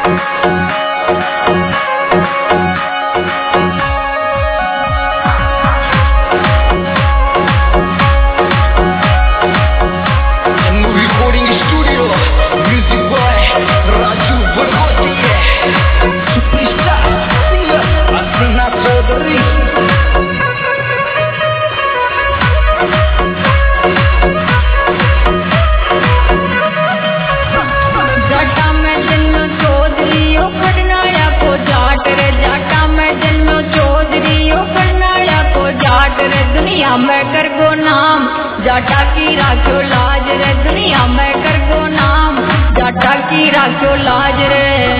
में कर गो नाम जाटा की राखो लाज रे, दुनिया में कर गो नाम जाटा की राखो लाज रे।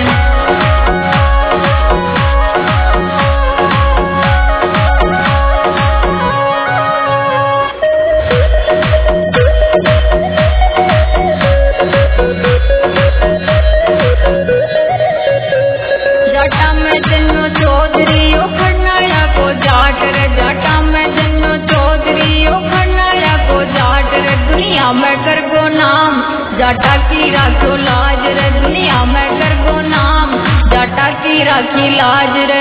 जाटा में जन्नो चौधरी ओ खरनाया को जाट रे, जाटा में जन्नो चौधरी ओ खरनाया को जाट रे, दुनिया में कर गो नाम जाटा की राखो लाज रे, दुनिया में कर गो नाम जाटा की राखी लाज रे।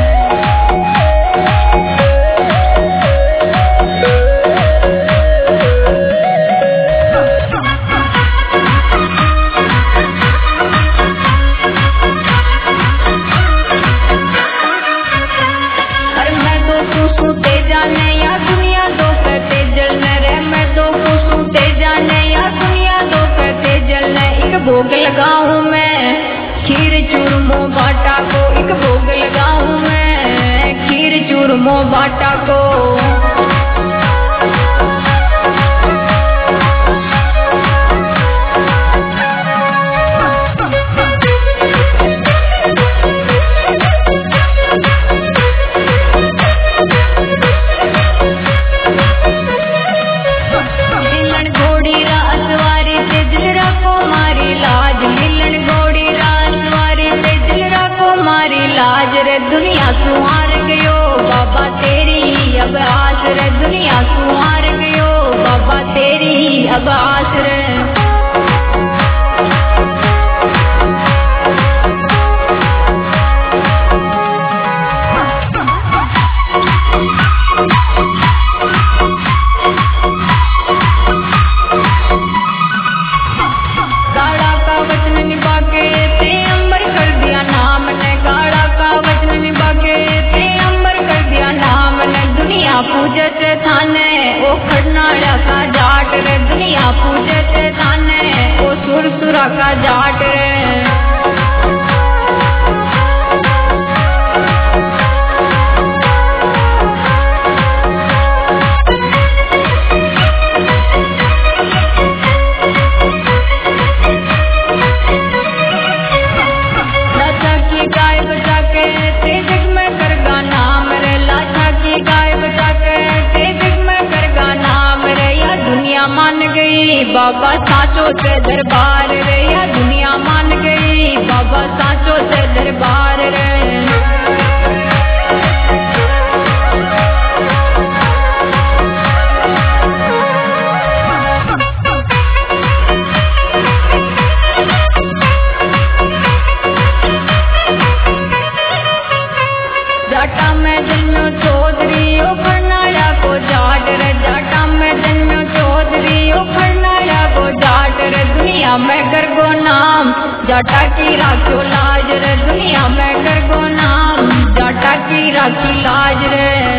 भोग लगाऊं मैं खीर चूरमो बाटा को, एक भोग लगाऊं मैं खीर चूरमो बाटा को। दुनिया सुहार गयो बाबा तेरी अब आस रे, दुनिया सुहार गयो बाबा तेरी अब आस रे। गाड़ा का वचन निभा के ते अंबर कर दिया नाम ने, गाड़ा का वचन निभा के ते अंबर कर दिया नाम ने, दुनिया पूजत थाने ओ खरनाया का जाट रे, दुनिया पूजत थाने ओ सुरसुरा का जाट रे। गाय बजा के ते जग में करगा नाम रे, लाछा की गाय बजा के ते जग में करगा नाम रे, या दुनिया मान गई बाबा साचो से दरबार रे, या दुनिया मान गई बाबा साचो से दरबार रे। जाटा में जन्नो चौधरी ओ खरनाया को जाट रे, जाटा में जन्नो चौधरी ओ खरनाया को जाट रे, दुनिया में कर गो नाम जाटा की राखो लाज रे, दुनिया में कर गो नाम जाटा की राखी लाज रे।